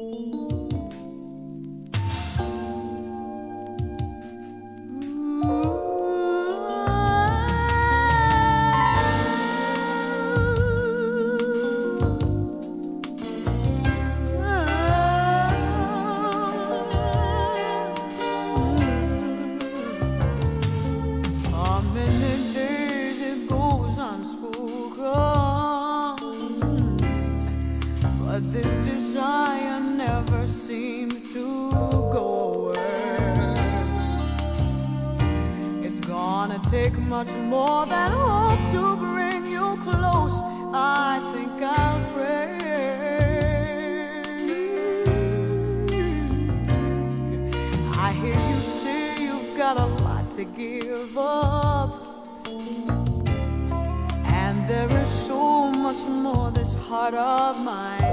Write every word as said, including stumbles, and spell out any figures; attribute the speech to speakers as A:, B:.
A: How many days it goes unspoken, but this desire never seems to go away. It's gonna take much more than hope to bring you close. I think I'll pray. I hear you say you've got a lot to give up, and there is so much more this heart of mine